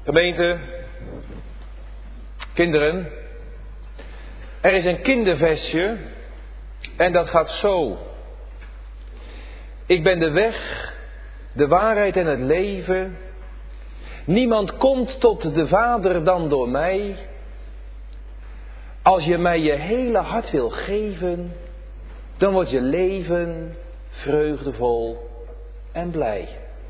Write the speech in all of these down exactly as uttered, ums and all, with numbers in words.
Gemeente, kinderen, er is een kinderversje en dat gaat zo. Ik ben de weg, de waarheid en het leven. Niemand komt tot de Vader dan door mij. Als je mij je hele hart wil geven, dan wordt je leven vreugdevol en blij.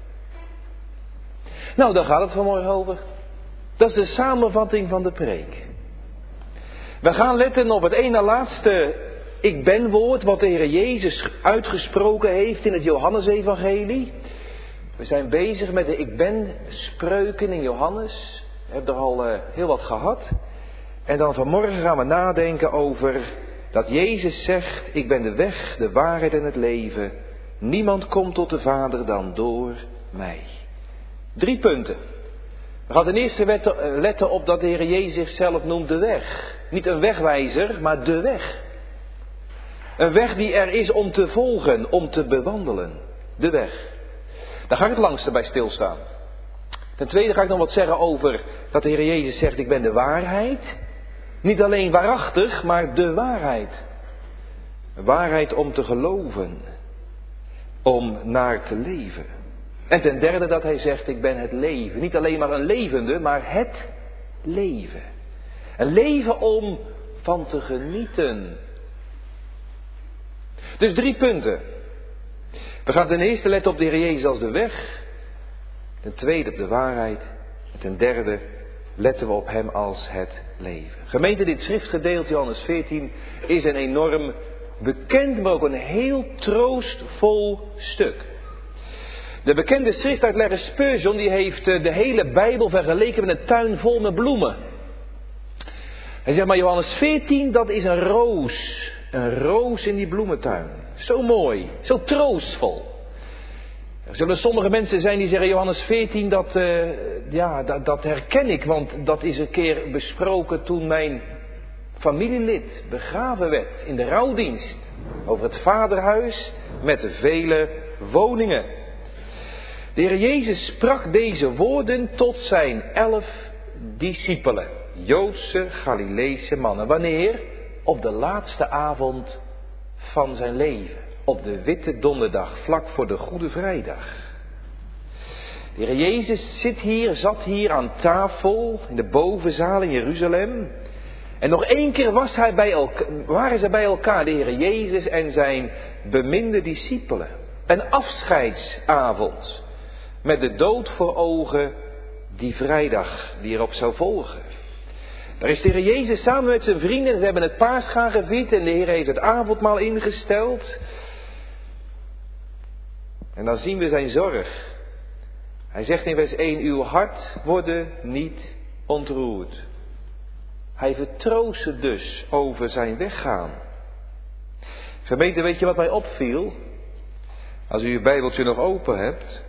Nou, daar gaat het vanmorgen over. Dat is de samenvatting van de preek. We gaan letten op het ene laatste ik ben woord wat de Heer Jezus uitgesproken heeft in het Johannesevangelie. We zijn bezig met de ik ben spreuken in Johannes. We hebben er al uh, heel wat gehad. En dan vanmorgen gaan we nadenken over dat Jezus zegt, ik ben de weg, de waarheid en het leven. Niemand komt tot de Vader dan door mij. Drie punten. We gaan ten eerste letten op dat de Heer Jezus zichzelf noemt de weg. Niet een wegwijzer, maar de weg. Een weg die er is om te volgen, om te bewandelen. De weg. Daar ga ik het langste bij stilstaan. Ten tweede ga ik nog wat zeggen over dat de Heer Jezus zegt, ik ben de waarheid. Niet alleen waarachtig, maar de waarheid. Waarheid om te geloven. Om naar te leven. En ten derde dat hij zegt, ik ben het leven. Niet alleen maar een levende, maar het leven. Een leven om van te genieten. Dus drie punten. We gaan ten eerste letten op de Heer Jezus als de weg. Ten tweede op de waarheid. En ten derde letten we op hem als het leven. Gemeente, dit schriftgedeelte, Johannes veertien, is een enorm bekend, maar ook een heel troostvol stuk. De bekende schriftuitlegger Spurgeon, die heeft de hele Bijbel vergeleken met een tuin vol met bloemen. Hij zegt maar, Johannes veertien, dat is een roos. Een roos in die bloementuin. Zo mooi, zo troostvol. Er zullen sommige mensen zijn die zeggen, Johannes veertien, dat, uh, ja, dat, dat herken ik. Want dat is een keer besproken toen mijn familielid begraven werd in de rouwdienst. Over het vaderhuis met de vele woningen. De Heer Jezus sprak deze woorden tot zijn elf discipelen. Joodse, Galileese mannen. Wanneer? Op de laatste avond van zijn leven. Op de witte donderdag, vlak voor de Goede Vrijdag. De Heer Jezus zit hier, zat hier aan tafel in de bovenzaal in Jeruzalem. En nog één keer was hij bij elkaar, waren ze bij elkaar, de Heer Jezus en zijn beminde discipelen. Een afscheidsavond. Met de dood voor ogen, die vrijdag die erop zou volgen. Daar is de Heer Jezus samen met zijn vrienden, ze hebben het Paascha gevierd en de Heer heeft het avondmaal ingesteld. En dan zien we zijn zorg. Hij zegt in vers één, uw hart worden niet ontroerd. Hij vertroost ze dus over zijn weggaan. Gemeente, weet je wat mij opviel? Als u uw Bijbeltje nog open hebt.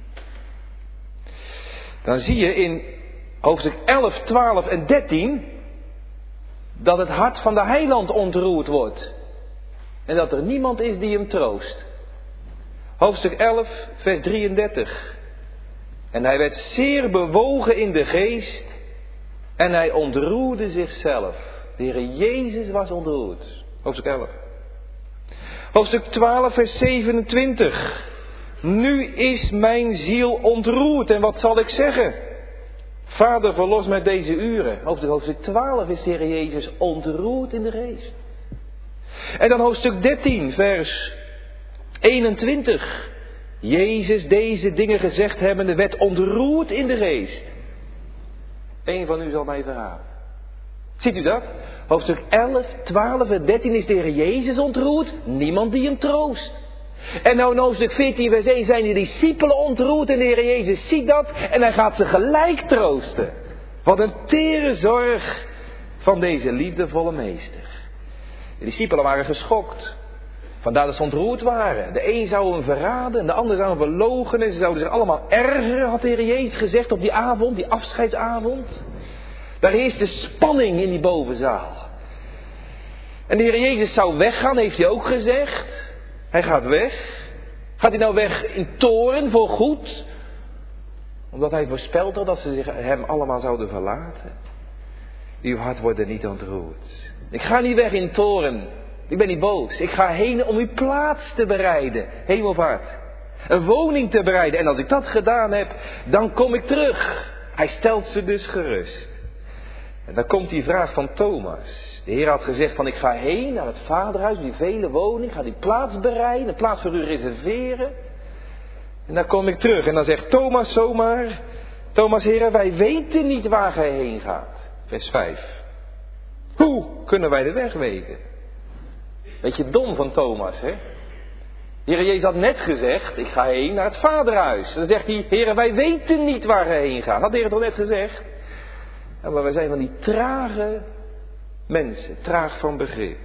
Dan zie je in hoofdstuk elf, twaalf en dertien. Dat het hart van de heiland ontroerd wordt. En dat er niemand is die hem troost. Hoofdstuk elf, vers drieëndertig. En hij werd zeer bewogen in de geest. En hij ontroerde zichzelf. De Heer Jezus was ontroerd. Hoofdstuk elf. Hoofdstuk twaalf, vers zevenentwintig. Nu is mijn ziel ontroerd. En wat zal ik zeggen? Vader, verlos mij deze uren. Hoofdstuk, hoofdstuk twaalf is de Heer Jezus ontroerd in de geest. En dan hoofdstuk dertien, vers eenentwintig. Jezus deze dingen gezegd hebbende werd ontroerd in de geest. Eén van u zal mij verraden. Ziet u dat? Hoofdstuk elf, twaalf en dertien is de Heer Jezus ontroerd. Niemand die hem troost. En nou in hoofdstuk veertien vers één zijn de discipelen ontroerd en de Heer Jezus ziet dat en hij gaat ze gelijk troosten. Wat een tere zorg van deze liefdevolle meester. De discipelen waren geschokt. Vandaar dat ze ontroerd waren. De een zou hem verraden en de ander zou hem verloochenen. Ze zouden zich allemaal ergeren, had de Heer Jezus gezegd op die avond, die afscheidsavond. Daar heerste spanning in die bovenzaal. En de Heer Jezus zou weggaan, heeft hij ook gezegd. Hij gaat weg. Gaat hij nou weg in toorn voor goed? Omdat hij voorspeld had dat ze zich hem allemaal zouden verlaten. Uw hart wordt er niet ontroerd. Ik ga niet weg in toorn. Ik ben niet boos. Ik ga heen om uw plaats te bereiden. Hemelvaart. Een woning te bereiden. En als ik dat gedaan heb, dan kom ik terug. Hij stelt ze dus gerust. En dan komt die vraag van Thomas. De Heer had gezegd van ik ga heen naar het vaderhuis, die vele woning. Ga die plaats bereiden, een plaats voor u reserveren. En dan kom ik terug. En dan zegt Thomas zomaar. Thomas, Heer, wij weten niet waar gij heen gaat. Vers vijf. Hoe kunnen wij de weg weten? Beetje dom van Thomas, hè? Heer Jezus had net gezegd, ik ga heen naar het vaderhuis. Dan zegt hij, Heer, wij weten niet waar gij heen gaat. Had de Heer toch net gezegd? Ja, maar wij zijn van die trage mensen, traag van begrip.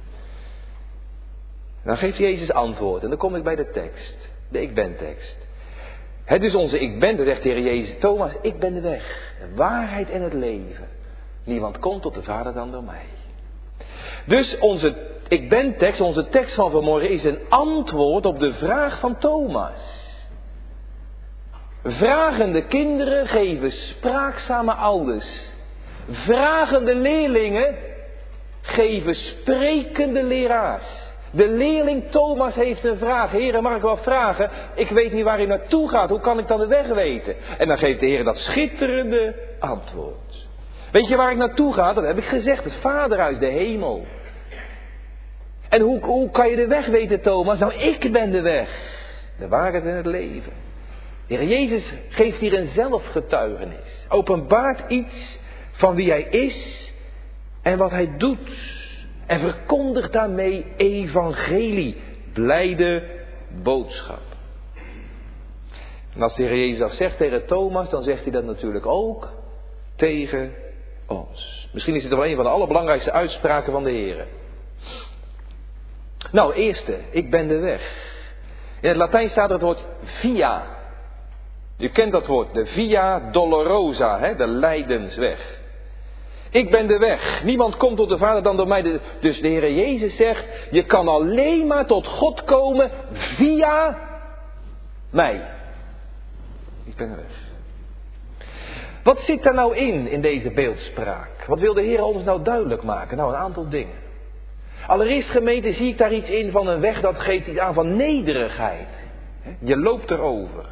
Dan geeft Jezus antwoord en dan kom ik bij de tekst, de ik ben tekst. Het is onze ik ben, dan zegt de Heer Jezus, Thomas, ik ben de weg, de waarheid en het leven. Niemand komt tot de Vader dan door mij. Dus onze ik ben tekst, onze tekst van vanmorgen is een antwoord op de vraag van Thomas. Vragende kinderen geven spraakzame ouders. Vragende leerlingen geven sprekende leraars. De leerling Thomas heeft een vraag. Heere, mag ik wel vragen? Ik weet niet waar hij naartoe gaat. Hoe kan ik dan de weg weten? En dan geeft de Heer dat schitterende antwoord. Weet je waar ik naartoe ga? Dat heb ik gezegd. Het vaderhuis, de hemel. En hoe, hoe kan je de weg weten, Thomas? Nou, ik ben de weg. De waarheid en het leven. De Heer Jezus geeft hier een zelfgetuigenis. Openbaart iets van wie hij is en wat hij doet. En verkondigt daarmee evangelie. Blijde boodschap. En als de Heer Jezus dat zegt tegen Thomas, dan zegt hij dat natuurlijk ook tegen ons. Misschien is het wel een van de allerbelangrijkste uitspraken van de Heer. Nou, eerste, ik ben de weg. In het Latijn staat er het woord via. U kent dat woord, de via dolorosa, hè, de lijdensweg. Ik ben de weg. Niemand komt tot de Vader dan door mij. Dus de Heer Jezus zegt, je kan alleen maar tot God komen via mij. Ik ben de weg. Wat zit daar nou in, in deze beeldspraak? Wat wil de Heer ons nou duidelijk maken? Nou, een aantal dingen. Allereerst, gemeente, zie ik daar iets in van een weg dat geeft iets aan van nederigheid. Je loopt erover.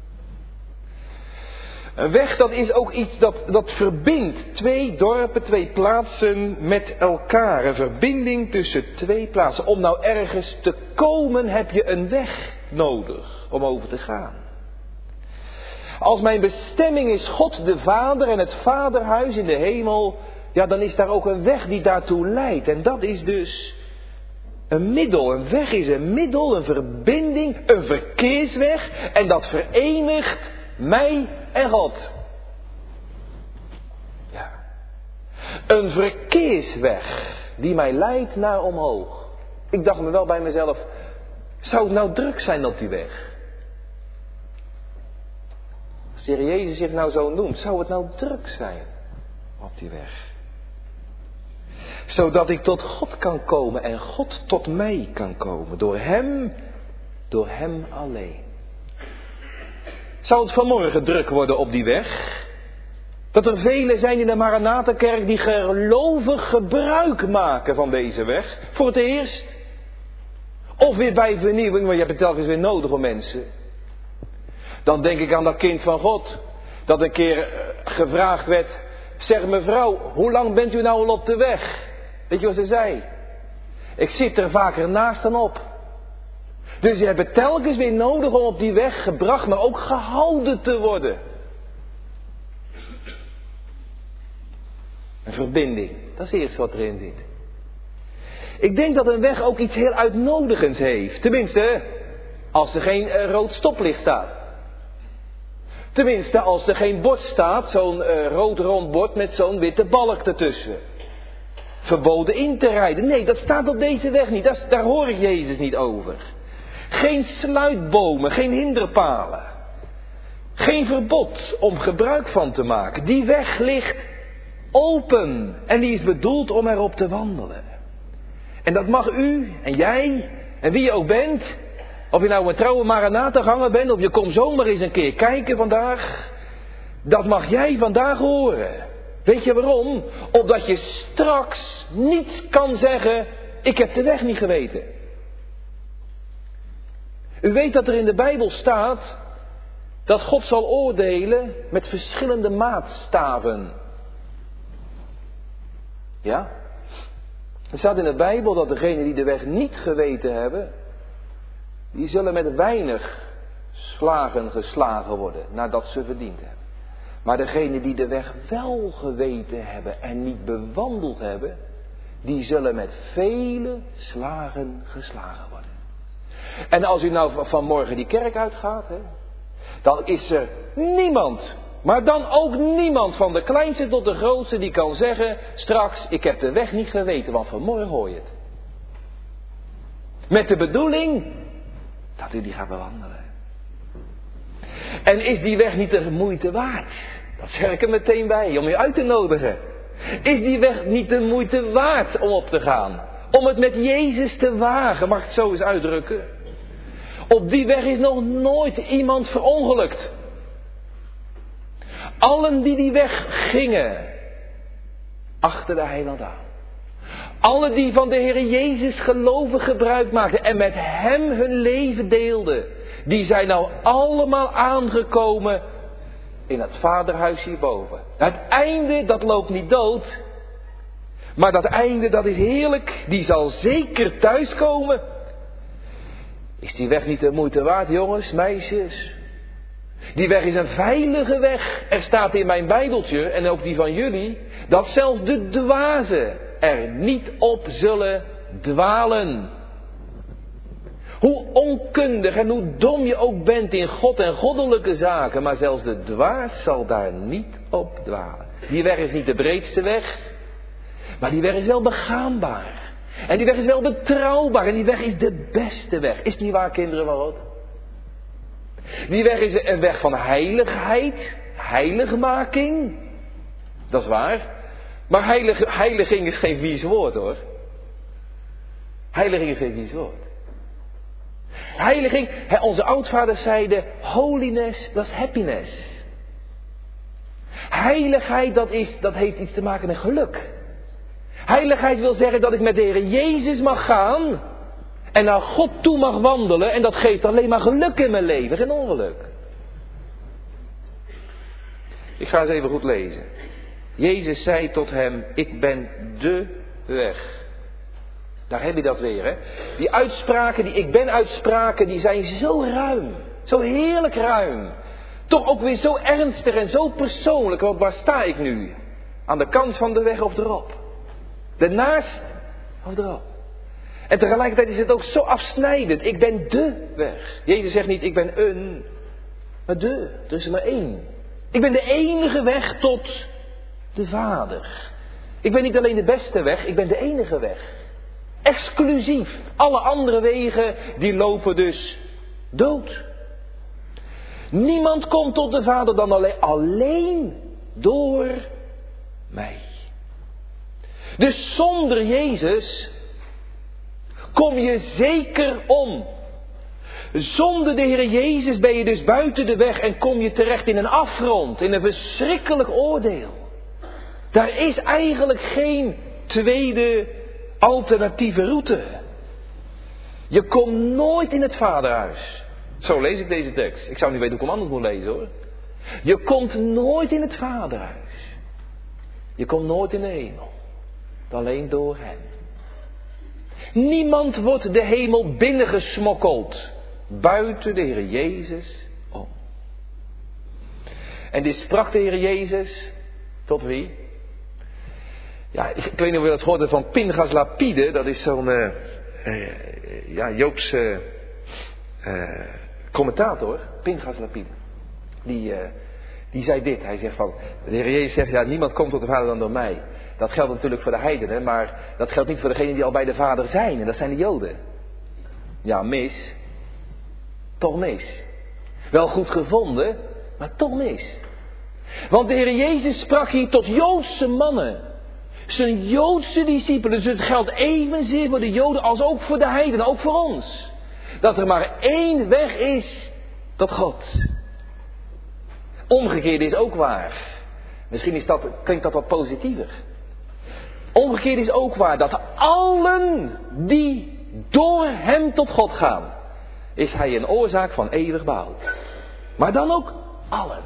Een weg, dat is ook iets dat, dat verbindt twee dorpen, twee plaatsen met elkaar. Een verbinding tussen twee plaatsen. Om nou ergens te komen heb je een weg nodig om over te gaan. Als mijn bestemming is God de Vader en het Vaderhuis in de hemel, ja, dan is daar ook een weg die daartoe leidt. En dat is dus een middel. Een weg is een middel, een verbinding, een verkeersweg. En dat verenigt mij en God. Ja. Een verkeersweg die mij leidt naar omhoog. Ik dacht me wel bij mezelf, zou het nou druk zijn op die weg? Als de Heer Jezus zich nou zo noemt, zou het nou druk zijn op die weg? Zodat ik tot God kan komen en God tot mij kan komen. Door Hem, door Hem alleen. Zou het vanmorgen druk worden op die weg? Dat er velen zijn in de Maranatha-kerk die gelovig gebruik maken van deze weg. Voor het eerst. Of weer bij vernieuwing, maar je hebt het telkens weer nodig voor mensen. Dan denk ik aan dat kind van God. Dat een keer gevraagd werd. Zeg mevrouw, hoe lang bent u nou al op de weg? Weet je wat ze zei? Ik zit er vaker naast dan op. Dus je hebt het telkens weer nodig om op die weg gebracht, maar ook gehouden te worden. Een verbinding, dat is het eerste wat erin zit. Ik denk dat een weg ook iets heel uitnodigends heeft. Tenminste, als er geen uh, rood stoplicht staat. Tenminste, als er geen bord staat, zo'n uh, rood rond bord met zo'n witte balk ertussen. Verboden in te rijden. Nee, dat staat op deze weg niet. Dat, daar hoor ik Jezus niet over. Geen sluitbomen, geen hinderpalen. Geen verbod om gebruik van te maken. Die weg ligt open en die is bedoeld om erop te wandelen. En dat mag u en jij en wie je ook bent. Of je nou een trouwe Maranatha-ganger bent of je komt zomaar eens een keer kijken vandaag. Dat mag jij vandaag horen. Weet je waarom? Opdat je straks niet kan zeggen, ik heb de weg niet geweten. U weet dat er in de Bijbel staat dat God zal oordelen met verschillende maatstaven. Ja? Er staat in de Bijbel dat degenen die de weg niet geweten hebben, die zullen met weinig slagen geslagen worden, nadat ze verdiend hebben. Maar degenen die de weg wel geweten hebben en niet bewandeld hebben, die zullen met vele slagen geslagen worden. En als u nou vanmorgen die kerk uitgaat, hè, dan is er niemand, maar dan ook niemand van de kleinste tot de grootste die kan zeggen, straks, ik heb de weg niet geweten, want vanmorgen hoor je het. Met de bedoeling dat u die gaat bewandelen. En is die weg niet de moeite waard? Dat zeg ik er meteen bij, om u uit te nodigen. Is die weg niet de moeite waard om op te gaan? Om het met Jezus te wagen, mag ik het zo eens uitdrukken? Op die weg is nog nooit iemand verongelukt. Allen die die weg gingen, achter de heiland aan. Allen die van de Heer Jezus geloven gebruik maakten en met hem hun leven deelden, die zijn nou allemaal aangekomen in het vaderhuis hierboven. Het einde, dat loopt niet dood. Maar dat einde, dat is heerlijk. Die zal zeker thuiskomen. Is die weg niet de moeite waard, jongens, meisjes? Die weg is een veilige weg. Er staat in mijn Bijbeltje, en ook die van jullie, dat zelfs de dwazen er niet op zullen dwalen. Hoe onkundig en hoe dom je ook bent in God en goddelijke zaken, maar zelfs de dwaas zal daar niet op dwalen. Die weg is niet de breedste weg, maar die weg is wel begaanbaar. En die weg is wel betrouwbaar en die weg is de beste weg. Is het niet waar, kinderen van God? Die weg is een weg van heiligheid, heiligmaking. Dat is waar. Maar heilig, heiliging is geen vies woord, hoor. Heiliging is geen vies woord. Heiliging, onze oudvaders zeiden, holiness, dat is happiness. Heiligheid, dat, is, dat heeft iets te maken met geluk. Heiligheid wil zeggen dat ik met de Heer Jezus mag gaan en naar God toe mag wandelen en dat geeft alleen maar geluk in mijn leven, geen ongeluk. Ik ga het even goed lezen. Jezus zei tot hem, ik ben de weg. Daar heb je dat weer, hè. Die uitspraken, die ik ben uitspraken, die zijn zo ruim. Zo heerlijk ruim. Toch ook weer zo ernstig en zo persoonlijk. Want waar sta ik nu? Aan de kant van de weg of erop? Ernaast of erop? En tegelijkertijd is het ook zo afsnijdend. Ik ben de weg. Jezus zegt niet, ik ben een, maar de. Er is er maar één. Ik ben de enige weg tot de Vader. Ik ben niet alleen de beste weg, ik ben de enige weg. Exclusief. Alle andere wegen, die lopen dus dood. Niemand komt tot de Vader dan alleen, alleen door mij. Dus zonder Jezus kom je zeker om. Zonder de Heer Jezus ben je dus buiten de weg en kom je terecht in een afgrond, in een verschrikkelijk oordeel. Daar is eigenlijk geen tweede alternatieve route. Je komt nooit in het Vaderhuis. Zo lees ik deze tekst. Ik zou niet weten hoe ik hem anders moet lezen, hoor. Je komt nooit in het Vaderhuis. Je komt nooit in de hemel. Alleen door hem. Niemand wordt de hemel binnengesmokkeld buiten de Heer Jezus om. En dit sprak de Heer Jezus tot wie? Ja, ik, ik weet niet of je dat hoorde van Pinchas Lapide. Dat is zo'n uh, uh, ja, Joodse uh, commentator. Pinchas Lapide. Die, uh, die zei dit. Hij zegt van, de Heer Jezus zegt, ja, niemand komt tot de Vader dan door mij. Dat geldt natuurlijk voor de heidenen, maar dat geldt niet voor degenen die al bij de Vader zijn. En dat zijn de Joden. Ja, mis. Toch mis. Wel goed gevonden, maar toch mis. Want de Heer Jezus sprak hier tot Joodse mannen. Zijn Joodse discipelen. Dus het geldt evenzeer voor de Joden als ook voor de heidenen, ook voor ons. Dat er maar één weg is tot God. Omgekeerd is ook waar. Misschien is dat, klinkt dat wat positiever. Omgekeerd is ook waar dat allen die door hem tot God gaan, is hij een oorzaak van eeuwig behoud. Maar dan ook allen.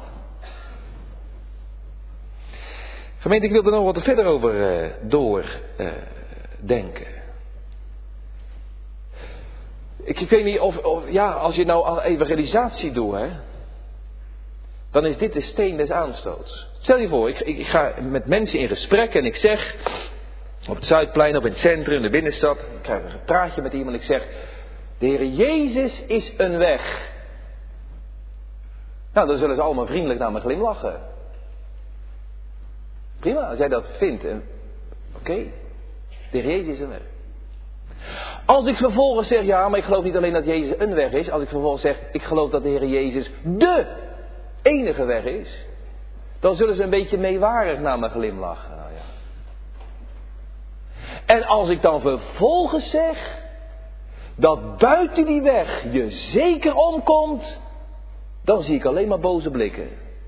Gemeente, ik wil er nog wat verder over uh, doordenken. Uh, ik, ik weet niet of, of, ja, als je nou aan evangelisatie doet, hè, dan is dit de steen des aanstoots. Stel je voor, ik, ik, ik ga met mensen in gesprek en ik zeg, op het Zuidplein of in het centrum, in de binnenstad, ik krijg een praatje met iemand en ik zeg, de Heer Jezus is een weg. Nou, dan zullen ze allemaal vriendelijk naar me glimlachen. Prima, als jij dat vindt. Oké, okay, de Heer Jezus is een weg. Als ik vervolgens zeg, ja, maar ik geloof niet alleen dat Jezus een weg is. Als ik vervolgens zeg, ik geloof dat de Heer Jezus de enige weg is. Dan zullen ze een beetje meewarig naar me glimlachen. Nou ja. En als ik dan vervolgens zeg, dat buiten die weg je zeker omkomt, dan zie ik alleen maar boze blikken.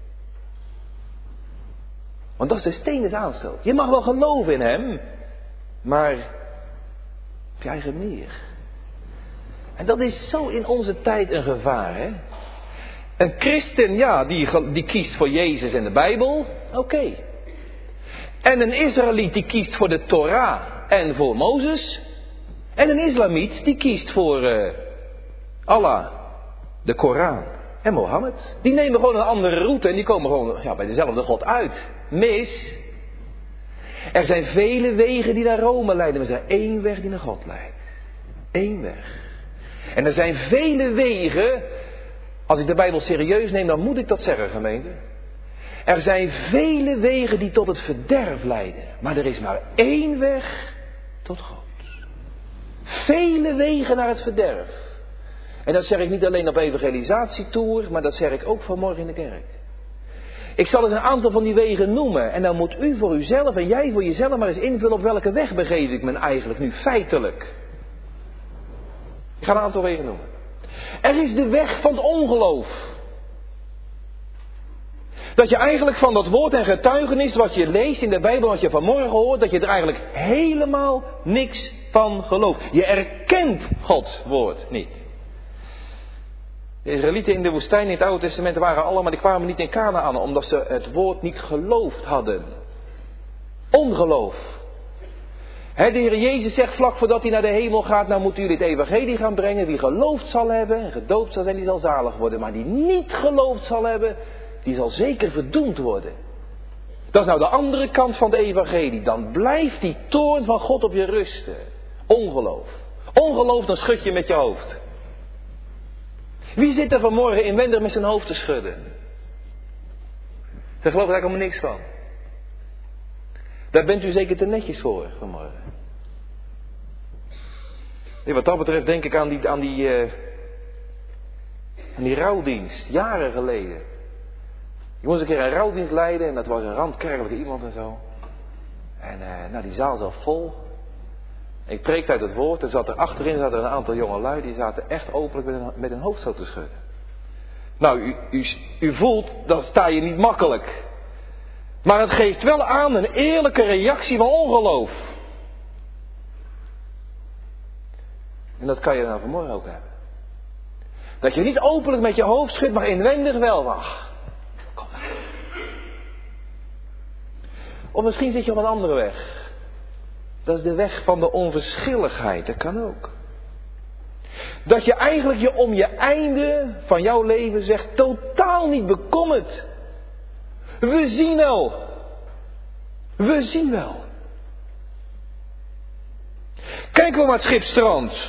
Want dat is de steen des aanstoots. Je mag wel geloven in hem, maar op je eigen manier. En dat is zo in onze tijd een gevaar, hè. Een christen, ja, die, die kiest voor Jezus en de Bijbel, oké. Okay. En een Israëliet die kiest voor de Torah en voor Mozes. En een islamiet die kiest voor uh, Allah, de Koran en Mohammed. Die nemen gewoon een andere route en die komen gewoon ja, bij dezelfde God uit. Mis. Er zijn vele wegen die naar Rome leiden, maar er is één weg die naar God leidt. Eén weg. En er zijn vele wegen, als ik de Bijbel serieus neem, dan moet ik dat zeggen, gemeente. Er zijn vele wegen die tot het verderf leiden, maar er is maar één weg tot God. Vele wegen naar het verderf. En dat zeg ik niet alleen op evangelisatietour, maar dat zeg ik ook vanmorgen in de kerk. Ik zal eens een aantal van die wegen noemen. En dan moet u voor uzelf en jij voor jezelf maar eens invullen op welke weg begeef ik me eigenlijk nu feitelijk. Ik ga een aantal wegen noemen. Er is de weg van het ongeloof. Dat je eigenlijk van dat woord en getuigenis wat je leest in de Bijbel, wat je vanmorgen hoort, dat je er eigenlijk helemaal niks van gelooft. Je erkent Gods woord niet. De Israëlieten in de woestijn in het Oude Testament waren allemaal, die kwamen niet in Kanaän omdat ze het woord niet geloofd hadden. Ongeloof. He, de Heer Jezus zegt vlak voordat hij naar de hemel gaat, nou moeten jullie het evangelie gaan brengen. Wie geloofd zal hebben en gedoopt zal zijn, die zal zalig worden. Maar die niet geloofd zal hebben, die zal zeker verdoemd worden. Dat is nou de andere kant van het evangelie. Dan blijft die toorn van God op je rusten. Ongeloof. Ongeloof, dan schud je met je hoofd. Wie zit er vanmorgen inwendig met zijn hoofd te schudden? Daar geloof ik eigenlijk helemaal niks van. Daar bent u zeker te netjes voor vanmorgen. Nee, wat dat betreft denk ik aan die, aan die, uh, aan die rouwdienst, jaren geleden. Je moest een keer een rouwdienst leiden en dat was een randkerkelijke iemand en zo. En uh, nou, die zaal zat vol. Ik preekte uit het woord en zat er achterin zaten er een aantal jonge lui die zaten echt openlijk met hun, met hun hoofd zo te schudden. Nou, u, u, u voelt, dan sta je niet makkelijk. Maar het geeft wel aan een eerlijke reactie van ongeloof. En dat kan je nou vanmorgen ook hebben. Dat je niet openlijk met je hoofd schudt, maar inwendig wel. Ach, kom maar. Of misschien zit je op een andere weg. Dat is de weg van de onverschilligheid. Dat kan ook. Dat je eigenlijk je om je einde van jouw leven zegt totaal niet bekommert. We zien wel. We zien wel. Kijken we maar het schip strandt.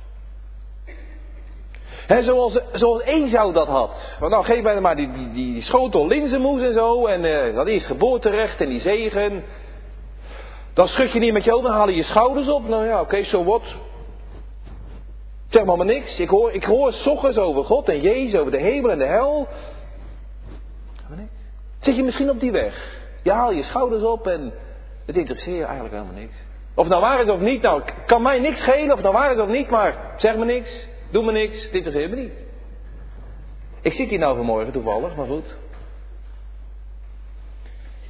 He, zoals, zoals Esau dat had. Want nou geef mij maar die, die, die schotel linzenmoes en zo. En uh, dat eerst geboorterecht en die zegen. Dan schud je niet met je hoofd, dan haal je je schouders op. Nou ja, oké, okay, so what? Zeg maar maar niks. Ik hoor, ik hoor 's ochtends over God en Jezus, over de hemel en de hel. Maar niks. Zit je misschien op die weg? Je haalt je schouders op en het interesseert je eigenlijk helemaal niks. Of het nou waar is of niet, nou kan mij niks schelen of het nou waar is of niet, maar zeg me niks, doe me niks, het interesseert me niet. Ik zit hier nou vanmorgen toevallig, maar goed.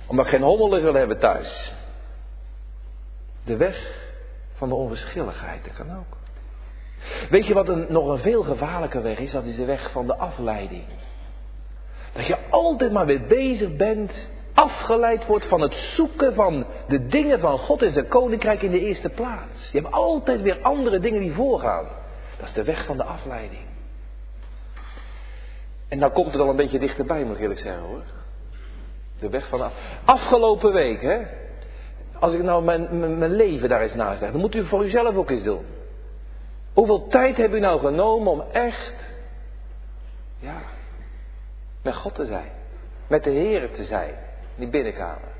Omdat ik geen hommelus wil hebben thuis. De weg van de onverschilligheid, dat kan ook. Weet je wat een, nog een veel gevaarlijker weg is? Dat is de weg van de afleiding. Dat je altijd maar weer bezig bent, afgeleid wordt van het zoeken van de dingen van God en zijn koninkrijk in de eerste plaats. Je hebt altijd weer andere dingen die voorgaan. Dat is de weg van de afleiding. En nou komt het al een beetje dichterbij, moet ik eerlijk zeggen hoor. De weg van de af... Afgelopen week, hè. Als ik nou mijn, mijn, mijn leven daar eens naast leg, dan moet u voor uzelf ook eens doen. Hoeveel tijd heb u nou genomen om echt, ja, met God te zijn. Met de Heer te zijn. In die binnenkamer.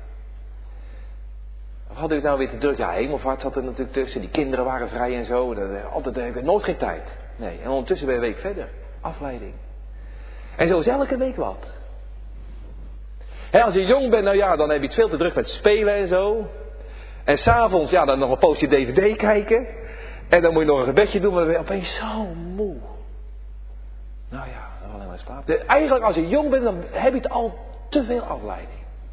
Of had u het nou weer te druk? Ja, hemelvaart zat er natuurlijk tussen. Die kinderen waren vrij en zo. Dat, altijd heb ik nooit geen tijd. Nee, en ondertussen ben je een week verder. Afleiding. En zo is elke week wat. He, als je jong bent, nou ja, dan heb je het veel te druk met spelen en zo. En s'avonds, ja, dan nog een poosje D V D kijken. En dan moet je nog een gebedje doen, maar dan ben je opeens zo moe. Nou ja, dan alleen maar slapen. Dus eigenlijk als je jong bent, dan heb je het al te veel afleiding.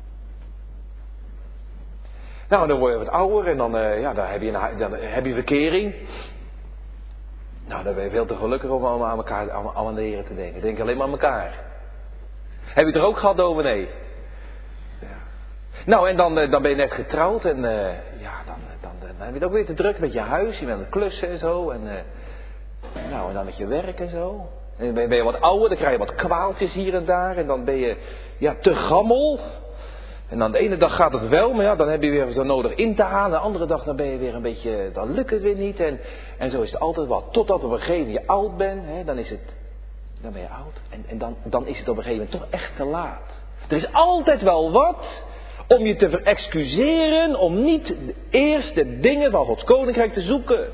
Nou, dan word je wat ouder en dan, uh, ja, dan, heb je een, dan heb je verkering. Nou, dan ben je veel te gelukkig om allemaal aan elkaar, aan, aan de Heer te denken. Denk alleen maar aan elkaar. Heb je het er ook gehad, dominee? Ja. Nou, en dan, dan ben je net getrouwd en uh, ja, dan, dan, dan heb je het ook weer te druk met je huis. Je bent aan het klussen en zo. En, uh, nou, en dan met je werk en zo. En dan ben je, ben je wat ouder, dan krijg je wat kwaaltjes hier en daar. En dan ben je ja, te gammel. En dan de ene dag gaat het wel, maar ja, dan heb je weer zo nodig in te halen. De andere dag dan ben je weer een beetje, dan lukt het weer niet. En, en zo is het altijd wat. Totdat op een gegeven moment je oud bent, hè, dan is het, dan ben je oud. En, en dan, dan is het op een gegeven moment toch echt te laat. Er is altijd wel wat om je te verexcuseren, om niet eerst de dingen van Gods koninkrijk te zoeken.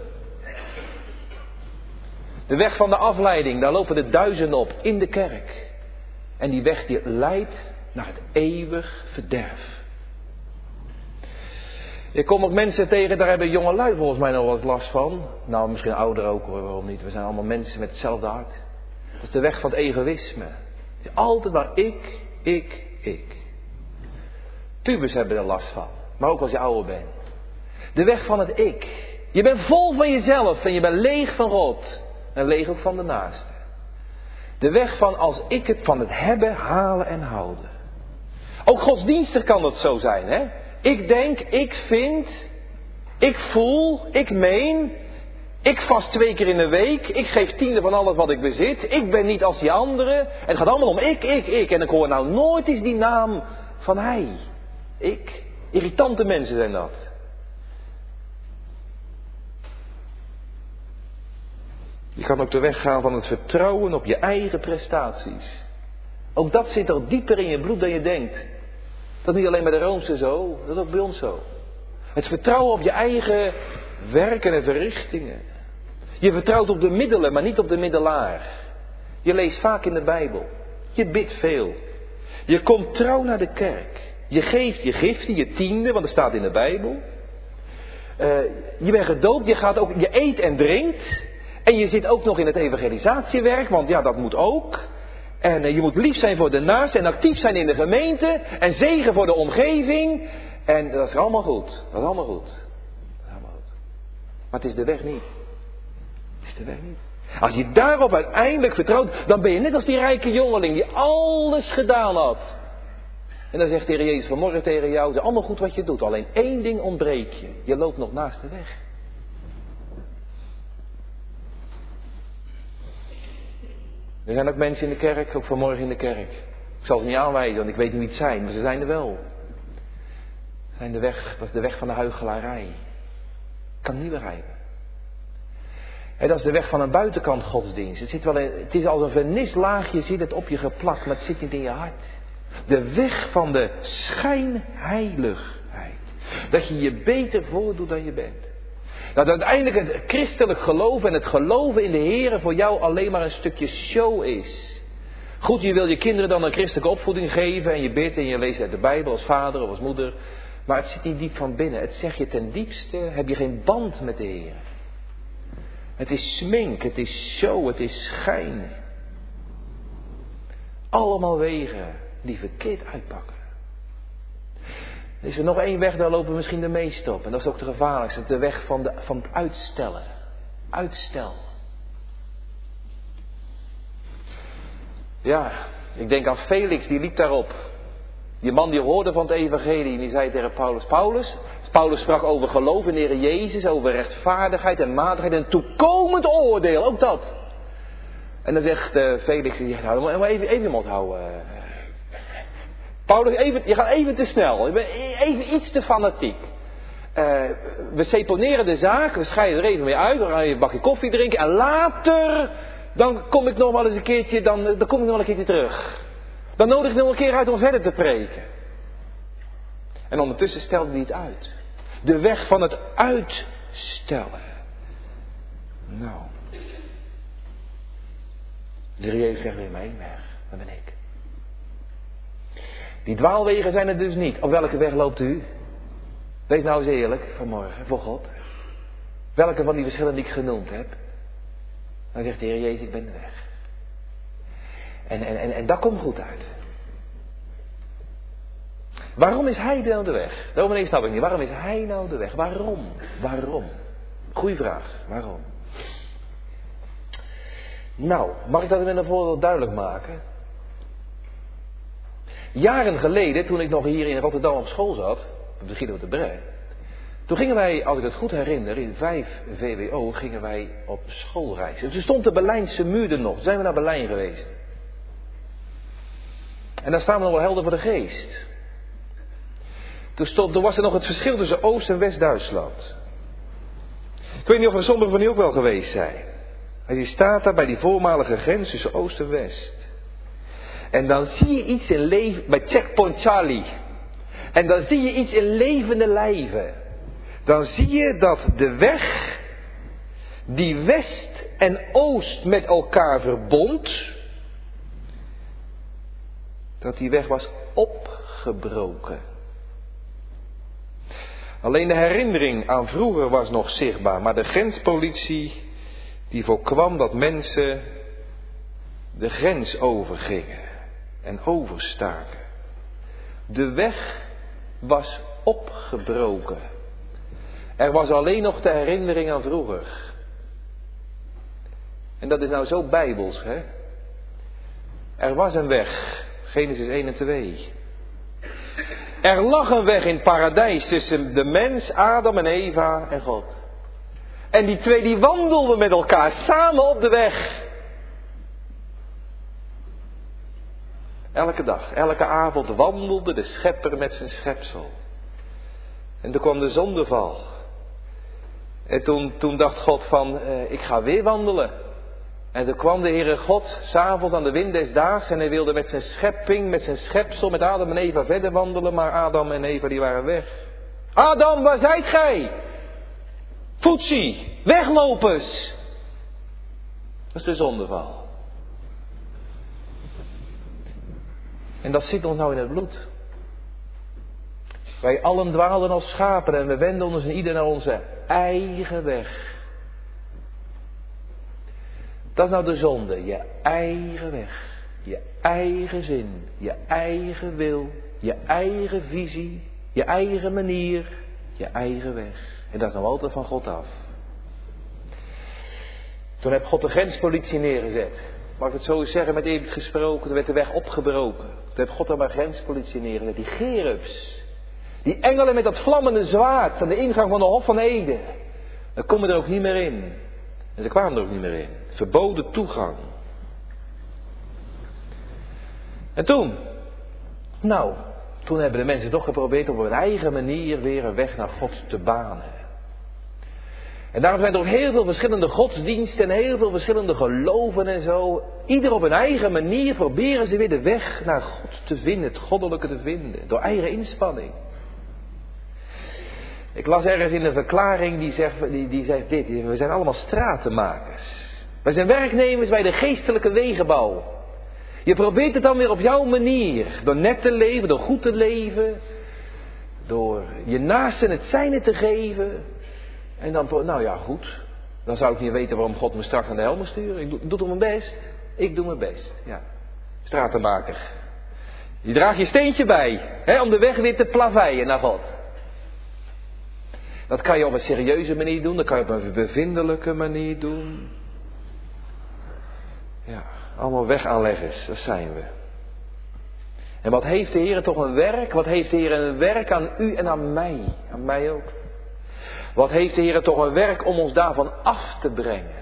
De weg van de afleiding, daar lopen de duizenden op in de kerk. En die weg die leidt naar het eeuwig verderf. Je komt ook mensen tegen, daar hebben jonge lui volgens mij nog wat last van. Nou, misschien ouder ook hoor, waarom niet. We zijn allemaal mensen met hetzelfde hart. Dat is de weg van het egoïsme. Altijd maar ik, ik, ik. Pubers hebben er last van. Maar ook als je ouder bent. De weg van het ik. Je bent vol van jezelf en je bent leeg van God. En leeg ook van de naaste. De weg van als ik het van het hebben, halen en houden. Ook godsdienstig kan dat zo zijn, hè? Ik denk, ik vind, ik voel, ik meen. Ik vast twee keer in de week. Ik geef tiende van alles wat ik bezit. Ik ben niet als die anderen. En het gaat allemaal om ik, ik, ik. En ik hoor nou nooit eens die naam van hij. Ik. Irritante mensen zijn dat. Je kan ook de weg gaan van het vertrouwen op je eigen prestaties. Ook dat zit al dieper in je bloed dan je denkt. Dat is niet alleen bij de Roomse zo, dat is ook bij ons zo. Het vertrouwen op je eigen werken en verrichtingen. Je vertrouwt op de middelen, maar niet op de middelaar. Je leest vaak in de Bijbel. Je bidt veel. Je komt trouw naar de kerk. Je geeft je giften, je tiende, want dat staat in de Bijbel. Uh, je bent gedoopt, je, gaat ook, je eet en drinkt. En je zit ook nog in het evangelisatiewerk, want ja, dat moet ook. En uh, je moet lief zijn voor de naaste en actief zijn in de gemeente. En zegen voor de omgeving. En dat is allemaal goed. Dat is allemaal goed. Dat is allemaal goed. Maar het is de weg niet. Het is de weg niet. Als je daarop uiteindelijk vertrouwt, dan ben je net als die rijke jongeling die alles gedaan had. En dan zegt de Heer Jezus vanmorgen tegen jou, het is allemaal goed wat je doet. Alleen één ding ontbreekt je. Je loopt nog naast de weg. Er zijn ook mensen in de kerk, ook vanmorgen in de kerk. Ik zal ze niet aanwijzen, want ik weet niet wie het zijn, maar ze zijn er wel. Zijn de weg, dat is de weg van de huichelarij. Ik kan het niet begrijpen. En dat is de weg van een buitenkant godsdienst. Het, zit wel in, het is als een vernislaagje, zit het op je geplakt, maar het zit niet in je hart. De weg van de schijnheiligheid. Dat je je beter voordoet dan je bent. Dat uiteindelijk het christelijk geloof en het geloven in de Heer voor jou alleen maar een stukje show is. Goed, je wil je kinderen dan een christelijke opvoeding geven en je bidt en je leest uit de Bijbel als vader of als moeder. Maar het zit niet diep van binnen. Het zeg je ten diepste, heb je geen band met de Heer. Het is smink, het is show, het is schijn. Allemaal wegen die verkeerd uitpakken. Er is er nog één weg, daar lopen misschien de meesten op. En dat is ook de gevaarlijkste. De weg van, de, van het uitstellen. Uitstel. Ja, ik denk aan Felix, die liep daarop. Die man die hoorde van het evangelie en die zei tegen Paulus. Paulus, Paulus sprak over geloof in de Heer Jezus, over rechtvaardigheid en matigheid en toekomend oordeel, ook dat. En dan zegt uh, Felix, ja, nou, dan moet je even, even je mond houden. Paulus, even, je gaat even te snel, je bent even iets te fanatiek. Uh, we seponeren de zaak, we scheiden er even mee uit, we gaan even een bakje koffie drinken en later, dan kom ik nog wel eens een keertje, dan, dan kom ik nog wel een keertje terug. Dan nodig ik nog een keer uit om verder te preken. En ondertussen stelde hij het uit. De weg van het uitstellen. Nou. De Heer Jezus zegt weer maar één weg. Dat ben ik. Die dwaalwegen zijn er dus niet. Op welke weg loopt u? Wees nou eens eerlijk vanmorgen voor God. Welke van die verschillen die ik genoemd heb? Dan zegt de Heer Jezus, ik ben de weg. En, en, en, en dat komt goed uit. Waarom is hij nou de weg? Dominee snap ik niet. Waarom is hij nou de weg? Waarom? Waarom? Goeie vraag. Waarom? Nou, mag ik dat met een voorbeeld duidelijk maken? Jaren geleden, toen ik nog hier in Rotterdam op school zat, op de Guido de Brij, toen gingen wij, als ik het goed herinner, in vijf V W O gingen wij op schoolreis. En toen stond de Berlijnse muur er nog. Toen zijn we naar Berlijn geweest. En daar staan we nog wel helder voor de geest. Toen, stond, toen was er nog het verschil tussen Oost- en West-Duitsland. Ik weet niet of er sommigen van u ook wel geweest zijn. Als je staat daar bij die voormalige grens tussen Oost en West. En dan zie je iets in leven, bij Checkpoint Charlie. En dan zie je iets in levende lijven. Dan zie je dat de weg die West en Oost met elkaar verbond, dat die weg was opgebroken. Alleen de herinnering aan vroeger was nog zichtbaar, maar de grenspolitie die voorkwam dat mensen de grens overgingen en overstaken. De weg was opgebroken. Er was alleen nog de herinnering aan vroeger. En dat is nou zo bijbels, hè? Er was een weg, Genesis één en twee. Er lag een weg in het paradijs tussen de mens, Adam en Eva en God. En die twee die wandelden met elkaar samen op de weg. Elke dag, elke avond wandelde de schepper met zijn schepsel. En toen kwam de zondeval. En toen, toen dacht God van, uh, ik ga weer wandelen. En toen kwam de Heere God, 's avonds aan de wind des daags, en hij wilde met zijn schepping, met zijn schepsel, met Adam en Eva verder wandelen, maar Adam en Eva die waren weg. Adam, waar zijt gij? Foetsie, weglopers. Dat is de zondeval. En dat zit ons nou in het bloed. Wij allen dwalen als schapen en we wenden ons in ieder naar onze eigen weg. Dat is nou de zonde. Je eigen weg. Je eigen zin. Je eigen wil. Je eigen visie. Je eigen manier. Je eigen weg. En dat is nou altijd van God af. Toen heb God de grenspolitie neergezet. Mag ik het zo eens zeggen met eerlijk gesproken. Toen werd de weg opgebroken. Toen heeft God er maar grenspolitie neergezet. Die gerubs. Die engelen met dat vlammende zwaard aan de ingang van de Hof van Eden. Dan komen er ook niet meer in. En ze kwamen er ook niet meer in. Verboden toegang. En toen? Nou, toen hebben de mensen toch geprobeerd op hun eigen manier weer een weg naar God te banen. En daarom zijn er ook heel veel verschillende godsdiensten en heel veel verschillende geloven en zo. Ieder op hun eigen manier proberen ze weer de weg naar God te vinden, het goddelijke te vinden. Door eigen inspanning. Ik las ergens in een verklaring die zegt, die, die zegt dit. We zijn allemaal stratenmakers. Wij zijn werknemers bij de geestelijke wegenbouw. Je probeert het dan weer op jouw manier. Door net te leven, door goed te leven. Door je naasten het zijne te geven. En dan, nou ja, goed. Dan zou ik niet weten waarom God me straks aan de hel moet sturen. Ik doe, ik doe toch mijn best. Ik doe mijn best, ja. Stratenmaker. Je draagt je steentje bij, hè, om de weg weer te plaveien naar God. Dat kan je op een serieuze manier doen, dat kan je op een bevindelijke manier doen. Ja, allemaal wegaanleggers, dat zijn we. En wat heeft de Heer toch een werk? Wat heeft de Heer een werk aan u en aan mij? Aan mij ook. Wat heeft de Heer toch een werk om ons daarvan af te brengen?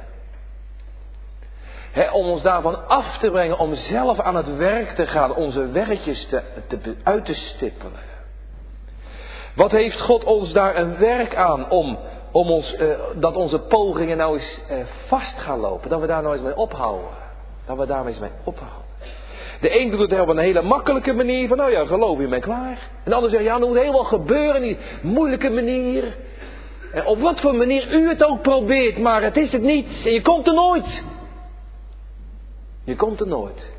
He, om ons daarvan af te brengen, om zelf aan het werk te gaan, onze werkjes te, te, uit te stippelen. Wat heeft God ons daar een werk aan om, om ons, uh, dat onze pogingen nou eens uh, vast gaan lopen, dat we daar nou eens mee ophouden. Dat we daar eens mee ophouden. De een doet het op een hele makkelijke manier, van nou ja, geloof je, ben klaar. En de ander zegt, ja, dat moet helemaal gebeuren, die moeilijke manier. En op wat voor manier u het ook probeert, maar het is het niet. En je komt er nooit. Je komt er nooit.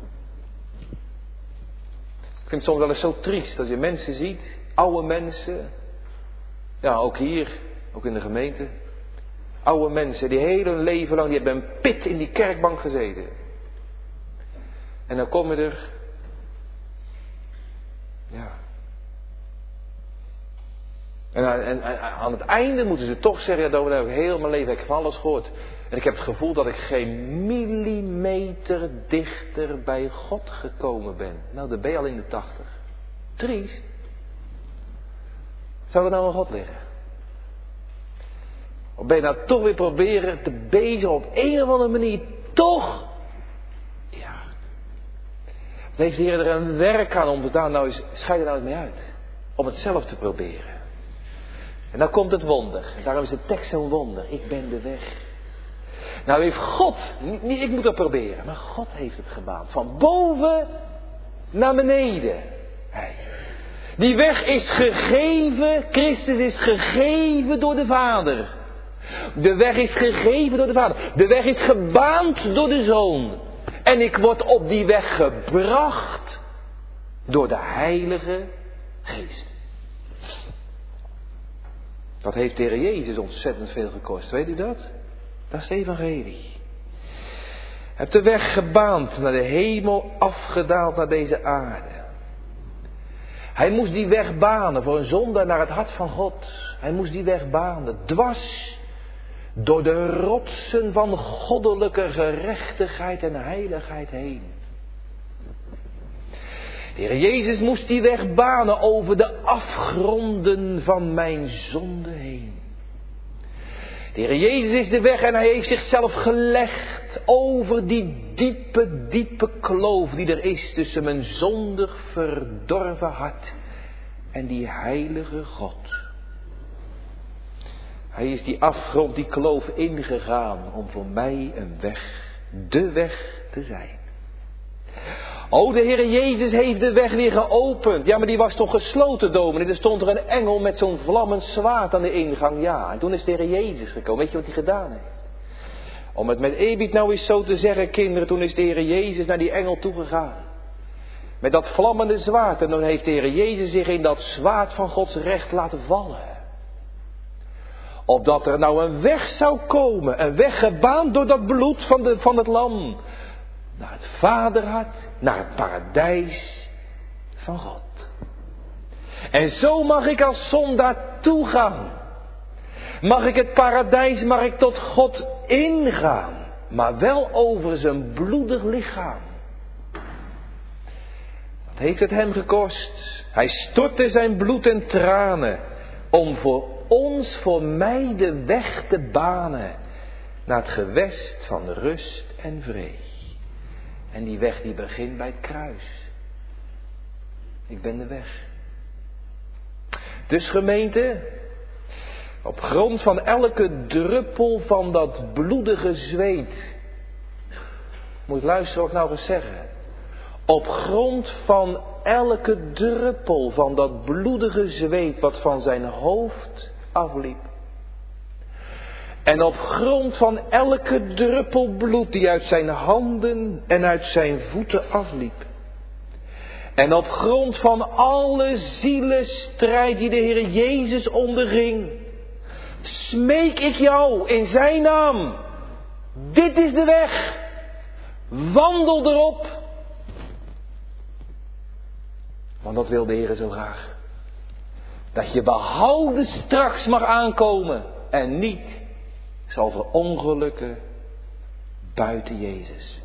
Ik vind het soms wel eens zo triest als je mensen ziet, oude mensen. Ja, ook hier, ook in de gemeente. Oude mensen die heel hun leven lang, die hebben een pit in die kerkbank gezeten. En dan kom je er. Ja. En, en, en aan het einde moeten ze toch zeggen, ja, dat heb ik heel mijn leven heb ik van alles gehoord. En ik heb het gevoel dat ik geen millimeter dichter bij God gekomen ben. Nou, dan ben je al in de tachtig. Triest. Zou het nou aan God liggen? Of ben je nou toch weer proberen te bezigen op een of andere manier toch? Ja. Dan heeft de Heer er een werk aan om daar nou eens, schei er nou eens mee uit. Om het zelf te proberen. En dan komt het wonder. En daarom is de tekst zo'n wonder. Ik ben de weg. Nou heeft God, niet ik moet dat proberen, maar God heeft het gebaand. Van boven naar beneden. Hij. Die weg is gegeven, Christus is gegeven door de Vader. De weg is gegeven door de Vader. De weg is gebaand door de Zoon. En ik word op die weg gebracht door de Heilige Geest. Dat heeft de Heer Jezus ontzettend veel gekost. Weet u dat? Dat is het evangelie. Hij heeft de weg gebaand naar de hemel, afgedaald naar deze aarde. Hij moest die weg banen voor een zondaar naar het hart van God. Hij moest die weg banen, dwars door de rotsen van goddelijke gerechtigheid en heiligheid heen. De Heer Jezus moest die weg banen over de afgronden van mijn zonde heen. De Heer Jezus is de weg en hij heeft zichzelf gelegd over die diepe, diepe kloof die er is tussen mijn zondig verdorven hart en die heilige God. Hij is die afgrond, die kloof ingegaan om voor mij een weg, de weg te zijn. O, de Heer Jezus heeft de weg weer geopend. Ja, maar die was toch gesloten, dominee. Er stond er een engel met zo'n vlammend zwaard aan de ingang. Ja, en toen is de Heer Jezus gekomen. Weet je wat hij gedaan heeft? Om het met eerbied nou eens zo te zeggen, kinderen. Toen is de Heer Jezus naar die engel toegegaan. Met dat vlammende zwaard. En dan heeft de Heer Jezus zich in dat zwaard van Gods recht laten vallen. Opdat er nou een weg zou komen. Een weg gebaand door dat bloed van, de, van het lam. Naar het vaderhart, naar het paradijs van God. En zo mag ik als zondaar toegaan. Mag ik het paradijs, mag ik tot God ingaan. Maar wel over zijn bloedig lichaam. Wat heeft het hem gekost? Hij stortte zijn bloed en tranen. Om voor ons, voor mij de weg te banen. Naar het gewest van rust en vrede. En die weg die begint bij het kruis. Ik ben de weg. Dus gemeente, op grond van elke druppel van dat bloedige zweet. Moet luisteren wat ik nou ga zeggen. Op grond van elke druppel van dat bloedige zweet wat van zijn hoofd afliep. En op grond van elke druppel bloed die uit zijn handen en uit zijn voeten afliep. En op grond van alle zielestrijd die de Heer Jezus onderging. Smeek ik jou in zijn naam. Dit is de weg. Wandel erop. Want dat wil de Heer zo graag. Dat je behouden straks mag aankomen en niet zal verongelukken buiten Jezus.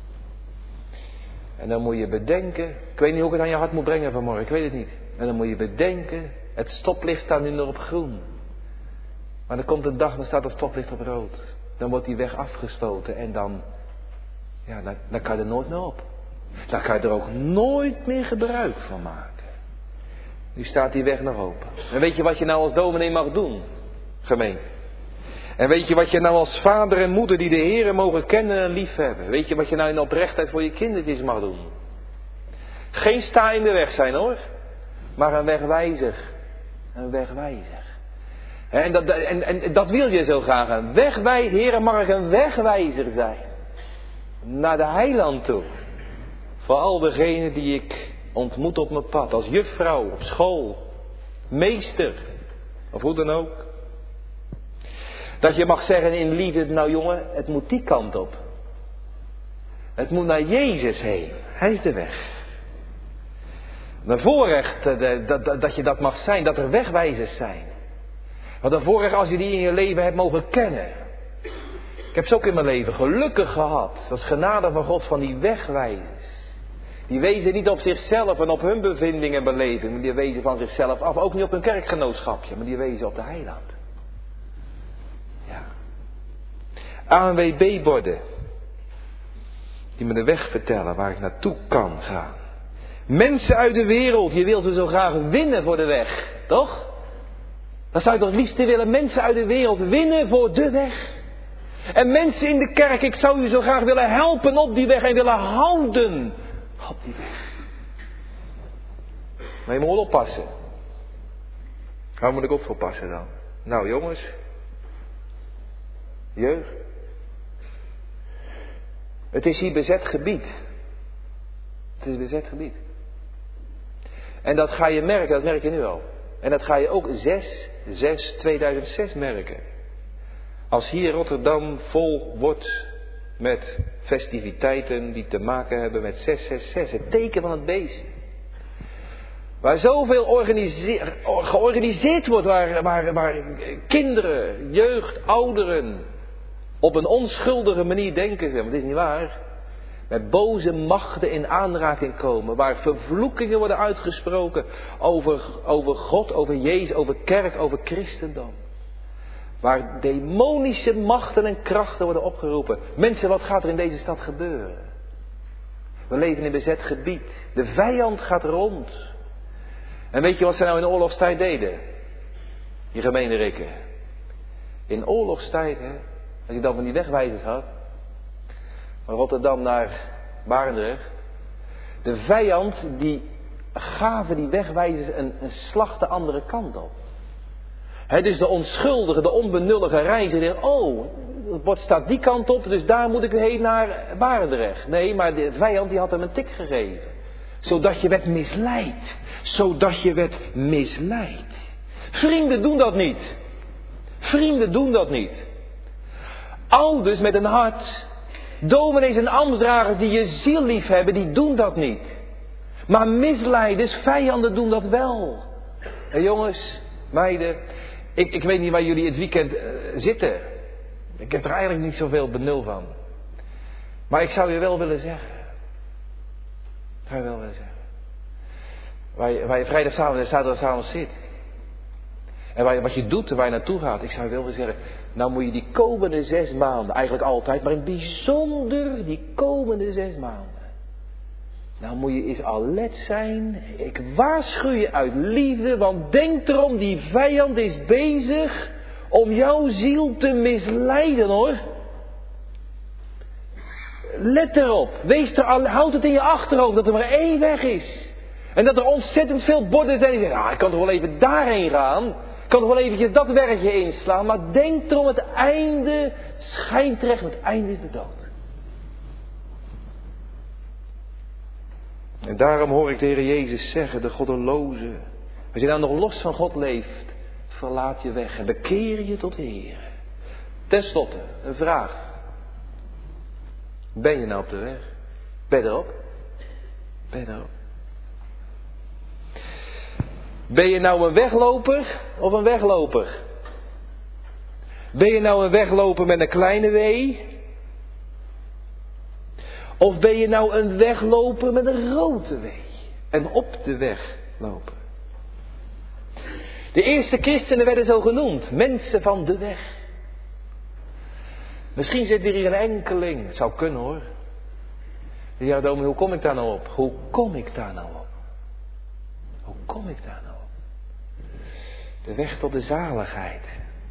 En dan moet je bedenken, ik weet niet hoe ik het aan je hart moet brengen vanmorgen, ik weet het niet. En dan moet je bedenken, het stoplicht staat nu nog op groen. Maar dan komt een dag, dan staat het stoplicht op rood. Dan wordt die weg afgesloten en dan, ja, dan, dan kan je er nooit meer op. Dan kan je er ook nooit meer gebruik van maken. Nu staat die weg nog open. En weet je wat je nou als dominee mag doen, gemeente? En weet je wat je nou als vader en moeder die de Heere mogen kennen en liefhebben? Weet je wat je nou in oprechtheid voor je kindertjes mag doen? Geen sta in de weg zijn hoor. Maar een wegwijzer. Een wegwijzer. En dat, en, en dat wil je zo graag. Een wegwijzer. Heere, mag ik een wegwijzer zijn. Naar de heiland toe. Voor al degenen die ik ontmoet op mijn pad. Als juffrouw, op school. Meester. Of hoe dan ook. Dat je mag zeggen in liefde, nou jongen, het moet die kant op. Het moet naar Jezus heen. Hij is de weg. Een voorrecht dat, dat, dat je dat mag zijn, dat er wegwijzers zijn. Wat een voorrecht als je die in je leven hebt mogen kennen. Ik heb ze ook in mijn leven gelukkig gehad. Dat is genade van God van die wegwijzers. Die wezen niet op zichzelf en op hun bevinding en beleving. Maar die wezen van zichzelf af. Ook niet op hun kerkgenootschapje. Maar die wezen op de heiland. Ja. A N W B-borden. Die me de weg vertellen waar ik naartoe kan gaan. Mensen uit de wereld. Je wil ze zo graag winnen voor de weg. Toch? Dan zou je toch het liefst willen. Mensen uit de wereld winnen voor de weg. En mensen in de kerk. Ik zou u zo graag willen helpen op die weg. En willen houden op die weg. Maar je moet oppassen. Waar moet ik op voor passen dan? Nou jongens. Jeugd. Het is hier bezet gebied. Het is bezet gebied. En dat ga je merken, dat merk je nu al. En dat ga je ook zes zes tweeduizend zes merken. Als hier Rotterdam vol wordt met festiviteiten die te maken hebben met zes zes zes. Het teken van het beest. Waar zoveel organiseer, georganiseerd wordt, waar, waar, waar kinderen, jeugd, ouderen op een onschuldige manier denken ze, maar dat is niet waar. Met boze machten in aanraking komen. Waar vervloekingen worden uitgesproken over, over God, over Jezus, over kerk, over christendom. Waar demonische machten en krachten worden opgeroepen. Mensen, wat gaat er in deze stad gebeuren? We leven in bezet gebied. De vijand gaat rond. En weet je wat ze nou in de oorlogstijd deden? Die gemene rikken. In oorlogstijd, hè, als je dan van die wegwijzers had. Van Rotterdam naar Barendrecht. De vijand die gaven die wegwijzers een, een slag de andere kant op. He, dus de onschuldige, de onbenullige reiziger die denkt, oh, het bord staat die kant op, dus daar moet ik heen naar Barendrecht. Nee, maar de vijand die had hem een tik gegeven. Zodat je werd misleid. Zodat je werd misleid. Vrienden doen dat niet. Vrienden doen dat niet. Ouders met een hart, dominees en ambtsdragers die je ziel lief hebben, die doen dat niet. Maar misleiders, vijanden doen dat wel. En jongens, meiden, ik, ik weet niet waar jullie het weekend uh, zitten. Ik heb er eigenlijk niet zoveel benul van. Maar ik zou je wel willen zeggen. Ik zou je wel willen zeggen. Waar je, waar je vrijdagavond en zaterdagavond zit. En waar je, wat je doet en waar je naartoe gaat. Ik zou je wel willen zeggen. Nou moet je die komende zes maanden. Eigenlijk altijd. Maar in het bijzonder die komende zes maanden. Nou moet je eens alert zijn. Ik waarschuw je uit liefde. Want denk erom. Die vijand is bezig. Om jouw ziel te misleiden hoor. Let erop. Wees er al, houd het in je achterhoofd. Dat er maar één weg is. En dat er ontzettend veel borden zijn die zeggen, ah, ik kan toch wel even daarheen gaan. Ik kan toch wel eventjes dat werkje inslaan. Maar denk erom, het einde schijnt terecht. Het einde is de dood. En daarom hoor ik de Heer Jezus zeggen, de goddeloze. Als je nou nog los van God leeft, verlaat je weg en bekeer je tot de Heer. Ten slotte, een vraag. Ben je nou op de weg? Ben je erop? Ben je erop? Ben je nou een wegloper of een wegloper? Ben je nou een wegloper met een kleine W? Of ben je nou een wegloper met een grote W? En op de weg lopen. De eerste christenen werden zo genoemd. Mensen van de weg. Misschien zit hier een enkeling. Het zou kunnen hoor. Ja, dominee, hoe kom ik daar nou op? Hoe kom ik daar nou op? Hoe kom ik daar nou op? De weg tot de zaligheid.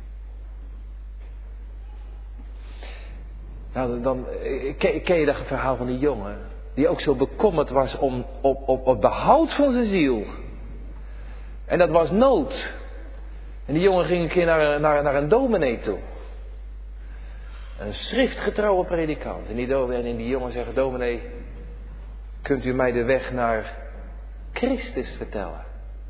Nou, dan ken, ken je dat verhaal van die jongen. Die ook zo bekommerd was om, op, op, op het behoud van zijn ziel. En dat was nood. En die jongen ging een keer naar, naar, naar een dominee toe. Een schriftgetrouwe predikant. En die, dominee, en die jongen zegt, dominee, kunt u mij de weg naar Christus vertellen?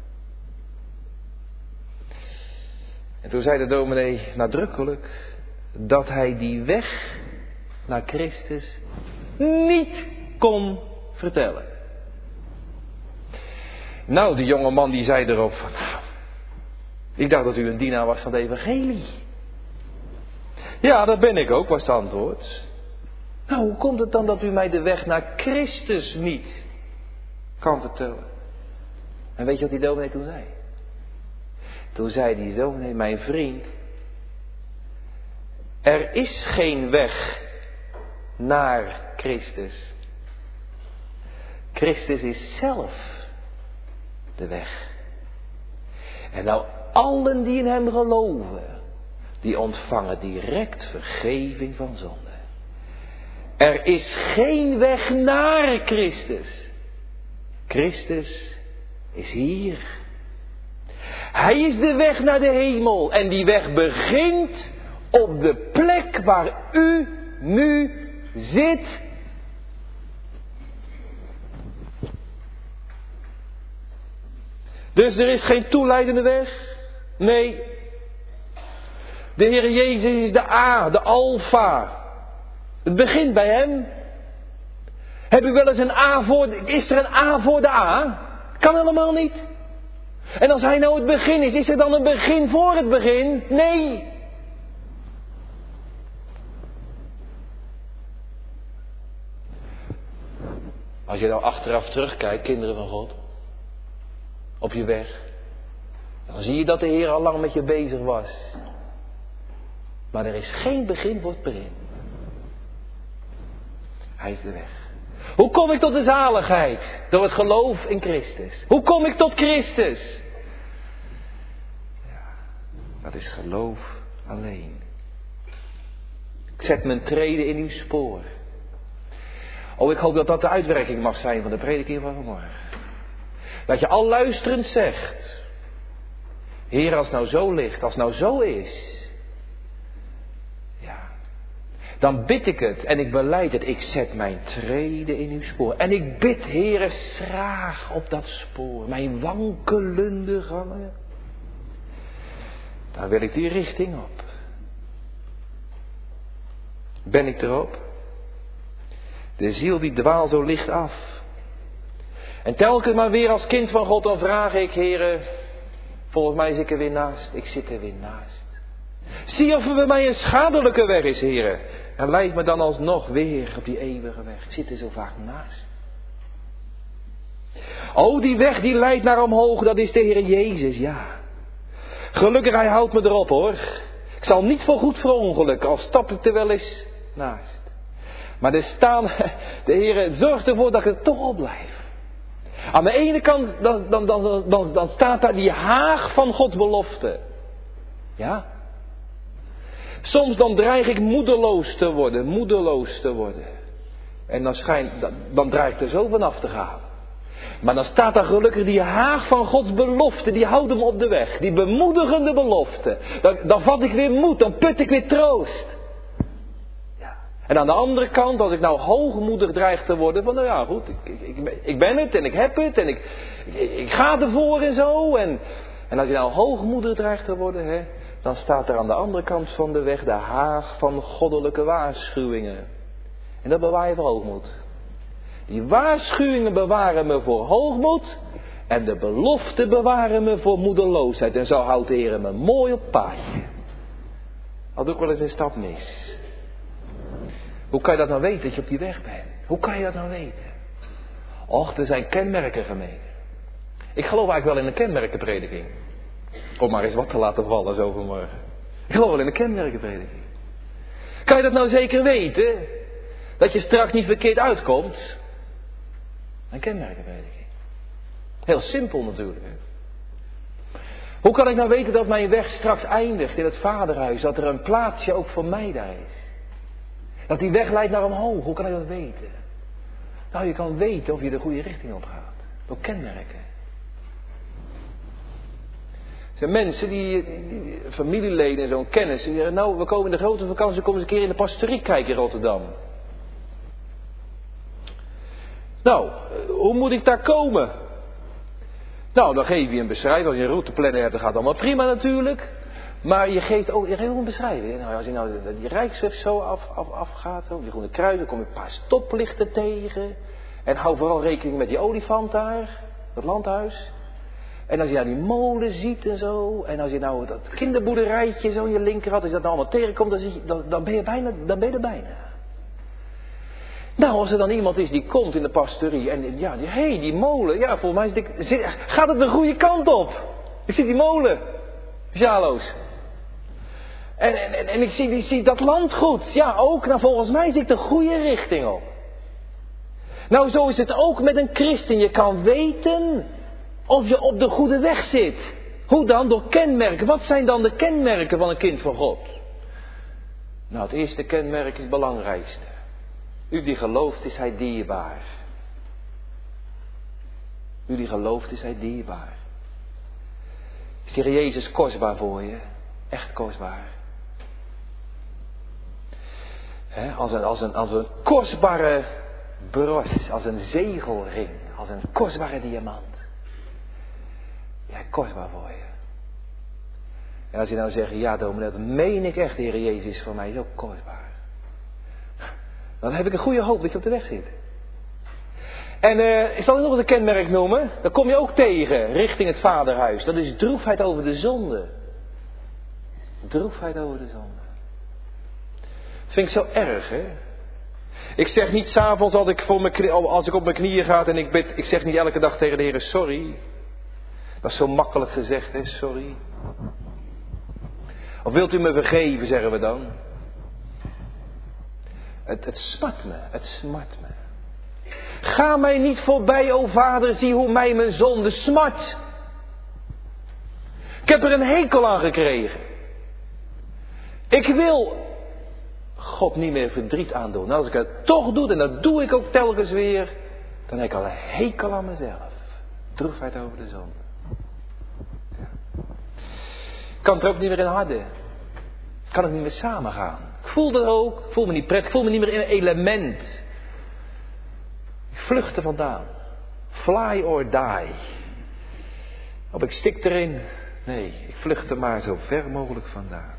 En toen zei de dominee nadrukkelijk dat hij die weg naar Christus niet kon vertellen. Nou, die jonge man die zei erop van, nou, ik dacht dat u een dienaar was van het evangelie. Ja, dat ben ik ook, was het antwoord. Nou, hoe komt het dan dat u mij de weg naar Christus niet kan vertellen? En weet je wat die dominee toen zei? Toen zei die dominee, mijn vriend, er is geen weg naar Christus. Christus is zelf de weg. En nou, allen die in hem geloven, die ontvangen direct vergeving van zonde. Er is geen weg naar Christus. Christus is hier. Hij is de weg naar de hemel. En die weg begint op de plek waar u nu zit. Dus er is geen toeleidende weg. Nee. De Heer Jezus is de A, de Alfa. Het begint bij hem. Heb u wel eens een A voor... De, is er een A voor de A? Kan helemaal niet. En als hij nou het begin is, is er dan een begin voor het begin? Nee. Als je nou achteraf terugkijkt, kinderen van God, op je weg, dan zie je dat de Heer al lang met je bezig was. Maar er is geen begin voor het begin. Hij is de weg. Hoe kom ik tot de zaligheid? Door het geloof in Christus. Hoe kom ik tot Christus? Ja, dat is geloof alleen. Ik zet mijn treden in uw spoor. Oh, ik hoop dat dat de uitwerking mag zijn van de prediking van vanmorgen. Dat je al luisterend zegt, Heer, als het nou zo ligt, als het nou zo is, ja, dan bid ik het en ik belijd het. Ik zet mijn treden in uw spoor. En ik bid, Heere, schraag op dat spoor, mijn wankelende gangen. Daar wil ik die richting op. Ben ik erop? De ziel die dwaalt zo licht af. En telkens maar weer als kind van God dan vraag ik, Heere, volgens mij zit ik er weer naast. Ik zit er weer naast. Zie of er bij mij een schadelijke weg is, Heere. En leid me dan alsnog weer op die eeuwige weg. Ik zit er zo vaak naast. Oh, die weg die leidt naar omhoog, dat is de Heer Jezus, ja. Gelukkig, hij houdt me erop, hoor. Ik zal niet voor goed verongelukken, al stap ik er wel eens naast. Maar er staan, de Heer zorgt ervoor dat ik er toch op blijf. Aan de ene kant, dan, dan, dan, dan, dan staat daar die haag van Gods belofte. Ja. Soms dan dreig ik moedeloos te worden, moedeloos te worden. En dan, schijnt, dan, dan dreig ik er zo vanaf te gaan. Maar dan staat daar gelukkig die haag van Gods belofte, die houdt hem op de weg. Die bemoedigende belofte. Dan, dan vat ik weer moed, dan put ik weer troost. Ja. En aan de andere kant, als ik nou hoogmoedig dreig te worden, van nou ja goed, ik, ik, ik, ik ben het en ik heb het en ik, ik, ik ga ervoor en zo. En, en als je nou hoogmoedig dreigt te worden, hè, dan staat er aan de andere kant van de weg de haag van goddelijke waarschuwingen. En dat bewaar je voor hoogmoed. Die waarschuwingen bewaren me voor hoogmoed. En de belofte bewaren me voor moedeloosheid. En zo houdt de Heer me mooi op paadje. Al doe ik wel eens een stap mis. Hoe kan je dat nou weten dat je op die weg bent? Hoe kan je dat nou weten? Och, er zijn kenmerken gemeten. Ik geloof eigenlijk wel in een kenmerkenprediking. Om maar eens wat te laten vallen zo vanmorgen. Ik geloof wel in een kenmerkenprediking. Kan je dat nou zeker weten? Dat je straks niet verkeerd uitkomt? Een kenmerkenprediking. Heel simpel natuurlijk. Hè? Hoe kan ik nou weten dat mijn weg straks eindigt in het vaderhuis? Dat er een plaatsje ook voor mij daar is? Dat die weg leidt naar omhoog. Hoe kan ik dat weten? Nou, je kan weten of je de goede richting op gaat. Door kenmerken. Er zijn mensen die, die, die familieleden en zo'n kennis. Die zeggen, nou, we komen in de grote vakantie, komen eens een keer in de pastorie kijken in Rotterdam. Nou, hoe moet ik daar komen? Nou, dan geef je een beschrijving. Als je een routeplanner hebt, dan gaat het allemaal prima natuurlijk. Maar je geeft ook, je geeft ook een beschrijving. Nou, als je nou die Rijksweg zo af, af, afgaat, die Groene Kruis, dan kom je een paar stoplichten tegen. En hou vooral rekening met die olifant daar, dat landhuis. En als je nou die molen ziet en zo, en als je nou dat kinderboerderijtje zo in je linkerhand, als je dat nou allemaal tegenkomt, dan, zie je, dan, dan, ben je bijna, dan ben je er bijna. Nou, als er dan iemand is die komt in de pastorie en ja, die, hé, hey, die molen, ja, volgens mij zit ik, zit, gaat het de goede kant op. Ik zie die molen, Sjaloos. En, en, en, en ik zie, ik zie dat landgoed, ja ook, nou volgens mij zit ik de goede richting op. Nou, zo is het ook met een christen. Je kan weten of je op de goede weg zit. Hoe dan? Door kenmerken. Wat zijn dan de kenmerken van een kind van God? Nou, het eerste kenmerk is het belangrijkste. U die gelooft, is hij dierbaar. U die gelooft, is hij dierbaar. Is de Heer Jezus kostbaar voor je? Echt kostbaar. He, als, een, als, een, als een kostbare bros, als een zegelring, als een kostbare diamant. Ja, kostbaar voor je. En als je nou zegt, ja dominee, dat meen ik echt, de Heer Jezus is voor mij zo kostbaar. Dan heb ik een goede hoop dat je op de weg zit. En uh, ik zal nog eens een kenmerk noemen. Dat kom je ook tegen, richting het vaderhuis. Dat is droefheid over de zonde. Droefheid over de zonde. Dat vind ik zo erg, hè. Ik zeg niet s'avonds als ik, voor mijn, als ik op mijn knieën ga en ik bid. Ik zeg niet elke dag tegen de Heer, sorry. Dat is zo makkelijk gezegd, hè, sorry. Of wilt u me vergeven, zeggen we dan. Het, het smart me, het smart me. Ga mij niet voorbij, o Vader, zie hoe mij mijn zonde smart. Ik heb er een hekel aan gekregen. Ik wil God niet meer verdriet aandoen. En als ik het toch doe, en dat doe ik ook telkens weer, dan heb ik al een hekel aan mezelf. Droefheid over de zonde. Ja. Ik kan het er ook niet meer in harden. Ik kan het niet meer samengaan. Ik voel dat ook. Ik voel me niet prettig. Ik voel me niet meer in een element. Ik vlucht er vandaan. Fly or die. Of ik stik erin. Nee, ik vlucht er maar zo ver mogelijk vandaan.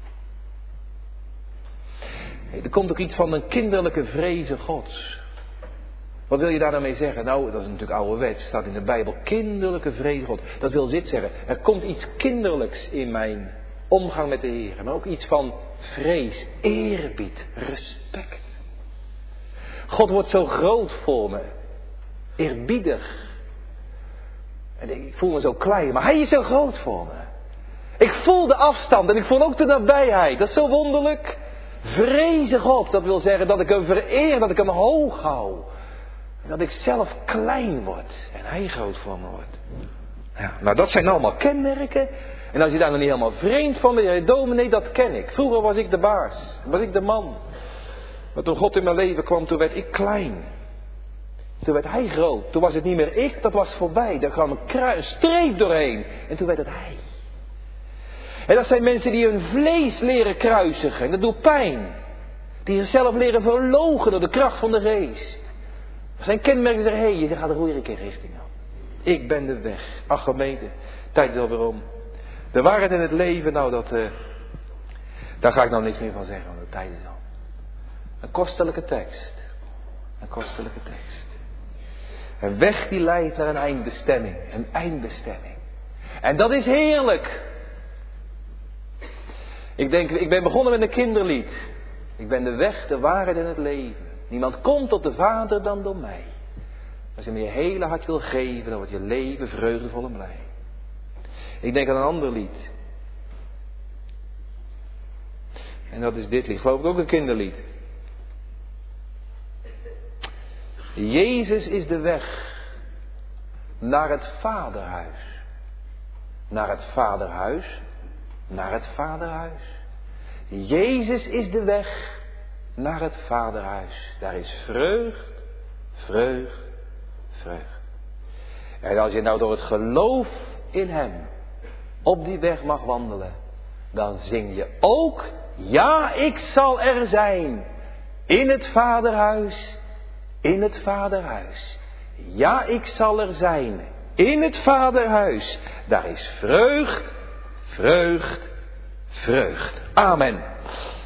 Hey, er komt ook iets van een kinderlijke vrezen Gods. Wat wil je daar nou mee zeggen? Nou, dat is natuurlijk ouderwets. Staat in de Bijbel. Kinderlijke vrezen God. Dat wil dit zeggen. Er komt iets kinderlijks in mijn omgang met de Heer. Maar ook iets van vrees, eerbied, respect. God wordt zo groot voor me. Eerbiedig. En ik voel me zo klein. Maar hij is zo groot voor me. Ik voel de afstand. En ik voel ook de nabijheid. Dat is zo wonderlijk. Vrezen God. Dat wil zeggen dat ik hem vereer. Dat ik hem hoog hou. Dat ik zelf klein word. En hij groot voor me wordt. Ja, nou, dat zijn allemaal kenmerken. En als je daar nog niet helemaal vreemd van bent. Ja, dominee, dat ken ik. Vroeger was ik de baas. Was ik de man. Maar toen God in mijn leven kwam, toen werd ik klein. Toen werd hij groot. Toen was het niet meer ik, dat was voorbij. Daar kwam een, kruis, een streep doorheen. En toen werd het hij. En dat zijn mensen die hun vlees leren kruisigen. En dat doet pijn. Die zichzelf leren verloochenen door de kracht van de geest. Dat zijn kenmerken die zeggen, hé, hey, je gaat de goede richting aan. Ik ben de weg. Ach gemeente, tijd is alweer om. De waarheid in het leven, nou dat, uh, daar ga ik nou niks meer van zeggen, want de tijd is al. Een kostelijke tekst. Een kostelijke tekst. Een weg die leidt naar een eindbestemming. Een eindbestemming. En dat is heerlijk. Ik denk, ik ben begonnen met een kinderlied. Ik ben de weg, de waarheid en het leven. Niemand komt tot de Vader dan door mij. Als je me je hele hart wil geven, dan wordt je leven vreugdevol en blij. Ik denk aan een ander lied. En dat is dit lied. Geloof ik ook een kinderlied. Jezus is de weg naar het Vaderhuis. Naar het Vaderhuis. Naar het Vaderhuis. Jezus is de weg naar het Vaderhuis. Daar is vreugd, vreugd, vreugd. En als je nou door het geloof in Hem op die weg mag wandelen, dan zing je ook, ja, ik zal er zijn in het Vaderhuis, in het Vaderhuis. Ja, ik zal er zijn in het Vaderhuis. Daar is vreugd, vreugd, vreugd. Amen.